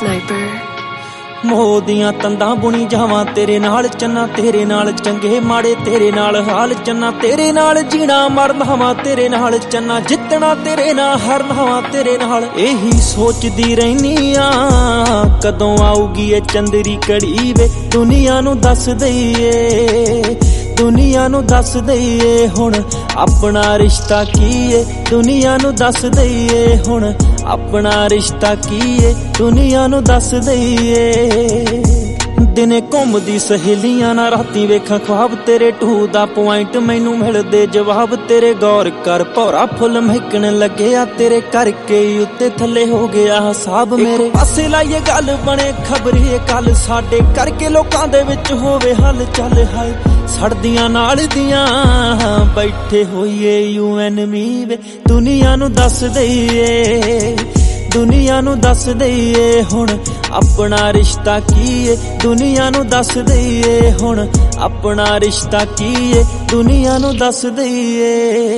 Sniper ਮੋਹ ਦੀਆਂ ਤੰਦਾਂ ਬੁਣੀ ਜਾਵਾਂ ਤੇਰੇ ਨਾਲ ਚੰਨਾ, ਤੇਰੇ ਨਾਲ ਚੰਗੇ ਮਾੜੇ ਤੇਰੇ ਨਾਲ ਹਾਲ ਚੰਨਾ, ਤੇਰੇ ਨਾਲ ਜੀਣਾ ਮਰਨਾ ਵਾਂ ਤੇਰੇ ਨਾਲ ਚੰਨਾ, ਜਿੱਤਣਾ ਤੇਰੇ ਨਾਲ ਹਾਰਨਾ ਵਾਂ ਤੇਰੇ ਨਾਲ। ਇਹੀ ਸੋਚਦੀ ਰਹਿਨੀ ਆ ਕਦੋਂ ਆਊਗੀ ਇਹ ਚੰਦਰੀ ਘੜੀ ਵੇ, ਦੁਨੀਆ ਨੂੰ ਦੱਸ ਦਈਏ, ਦੁਨੀਆ ਨੂੰ ਦੱਸ ਦਈਏ ਹੁਣ ਆਪਣਾ ਰਿਸ਼ਤਾ ਕੀ ਏ, ਦੁਨੀਆ ਨੂੰ ਦੱਸ ਦਈਏ ਹੁਣ ਆਪਣਾ ਰਿਸ਼ਤਾ ਕੀ ਏ, ਦੁਨੀਆ ਨੂੰ ਦੱਸ ਦਈਏ। ਦਿਨੇ ਘੁੰਮਦੀ ਸਹੇਲੀਆਂ ਨਾਲ ਰਾਤੀ ਵੇਖਾਂ ख्वाब ਤੇਰੇ ਟੂ ਦਾ ਪੁਆਇੰਟ ਮੈਨੂੰ ਮਿਲਦੇ ਜਵਾਬ ਤੇਰੇ, ਗੌਰ ਕਰ ਭੌਰਾ ਫੁੱਲ ਮਹਿਕਣ ਲੱਗਿਆ ਤੇਰੇ ਕਰਕੇ ਉੱਤੇ ਥੱਲੇ ਹੋ ਗਿਆ ਹਿਸਾਬ ਮੇਰੇ। ਪਾਸੇ ਲਾਈਏ ਗੱਲ ਬਣੇ ਖਬਰੀ ਕੱਲ ਸਾਡੇ ਕਰਕੇ ਲੋਕਾਂ ਦੇ ਵਿੱਚ ਹੋਵੇ ਹੱਲ ਚੱਲ ਹਾਏ, ਸੜਦੀਆਂ ਨਾਲ ਦੀਆਂ ਬੈਠੇ ਹੋਈਏ ਯੂ ਐਨਮੀ ਵੇ, ਦੁਨੀਆ ਨੂੰ ਦੱਸ ਦਈਏ, ਦੁਨੀਆ ਨੂੰ ਦੱਸ ਦਈਏ ਹੁਣ ਆਪਣਾ ਰਿਸ਼ਤਾ ਕੀ ਏ, ਦੁਨੀਆ ਨੂੰ ਦੱਸ ਦਈਏ ਹੁਣ ਆਪਣਾ ਰਿਸ਼ਤਾ ਕੀ ਏ, ਦੁਨੀਆ ਨੂੰ ਦੱਸ ਦਈਏ।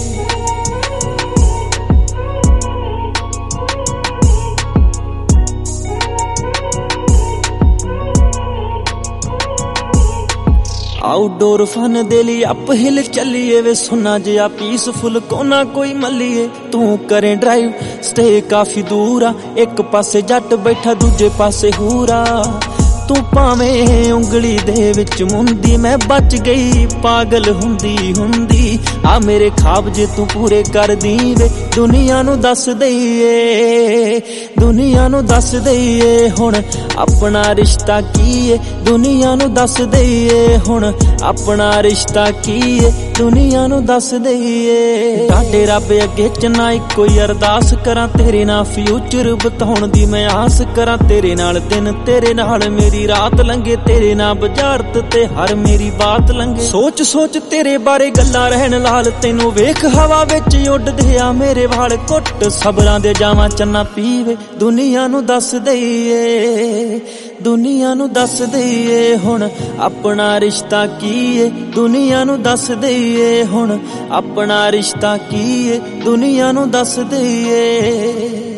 ਆਊਟਡੋਰ ਫਨ ਦੇ ਲਈ ਅਪ ਹਿਲ ਚੱਲੀਏ ਵੇ, ਸੁਣਾ ਜਿਹਾ ਪੀਸਫੁਲ ਕੋਨਾ ਕੋਈ ਮੱਲੀਏ, ਤੂੰ ਕਰੇ ਡਰਾਈਵ ਸਟੇ ਕਾਫੀ ਦੂਰ ਆ, ਇੱਕ ਪਾਸੇ ਜੱਟ ਬੈਠਾ ਦੂਜੇ ਪਾਸੇ ਹੂਰਾ, ਤੂੰ ਭਾਵੇਂ ਉਂਗਲੀ ਦੇ ਵਿੱਚ ਮੁੰਦੀ ਮੈਂ ਬਚ ਗਈ ਪਾਗਲ ਹੁੰਦੀ ਹੁੰਦੀ, ਆ ਮੇਰੇ ख्वाब ਜੇ ਤੂੰ ਪੂਰੇ ਕਰਦੀ ਵੇ, ਦੁਨੀਆ ਨੂੰ ਦੱਸ ਦਈਏ, ਦੁਨੀਆ ਨੂੰ ਦੱਸ ਦਈਏ ਹੁਣ ਆਪਣਾ ਰਿਸ਼ਤਾ ਕੀ ਏ, ਦੁਨੀਆ ਨੂੰ ਦੱਸ ਦਈਏ ਹੁਣ ਆਪਣਾ ਰਿਸ਼ਤਾ ਕੀ ਏ, ਦੁਨੀਆ ਨੂੰ ਦੱਸ ਦਈਏ। ਤੁਹਾਡੇ ਰੱਬ ਅੱਗੇ ਚੰਨਾ ਇੱਕੋ ਹੀ ਅਰਦਾਸ ਕਰਾਂ, ਤੇਰੇ ਨਾਲ ਫਿਊਚਰ ਬਤਾਉਣ ਦੀ ਮੈਂ ਆਸ ਕਰਾਂ, ਤੇਰੇ ਨਾਲ ਦਿਨ ਤੇਰੇ ਨਾਲ ਮੇਰੀ ਰਾਤ ਲੰਘੇ, ਤੇਰੇ ਨਾਲ ਬੁਝਾਰਤ ਤੇ ਹਰ ਮੇਰੀ ਬਾਤ ਲੰਘੇ। ਸੋਚ ਸੋਚ ਤੇਰੇ ਬਾਰੇ ਗੱਲਾਂ ਰਹਿਣ ਲਾਲ, ਤੈਨੂੰ ਵੇਖ ਹਵਾ ਵਿੱਚ ਉੱਡਦੇ ਆ ਮੇਰੇ ਵਾਲ, ਘੁੱਟ ਸਬਰਾਂ ਦੇ ਜਾਵਾਂ ਚੰਨਾ ਪੀਵੇ, ਦੁਨੀਆ ਨੂੰ ਦੱਸ ਦਈਏ, ਦੁਨੀਆ ਨੂੰ ਦੱਸ ਦਈਏ ਹੁਣ ਆਪਣਾ ਰਿਸ਼ਤਾ ਕੀ ਏ, ਦੁਨੀਆ ਨੂੰ ਦੱਸ ਦਈਏ ਹੁਣ ਆਪਣਾ ਰਿਸ਼ਤਾ ਕੀ ਏ, ਦੁਨੀਆ ਨੂੰ ਦੱਸ ਦਈਏ।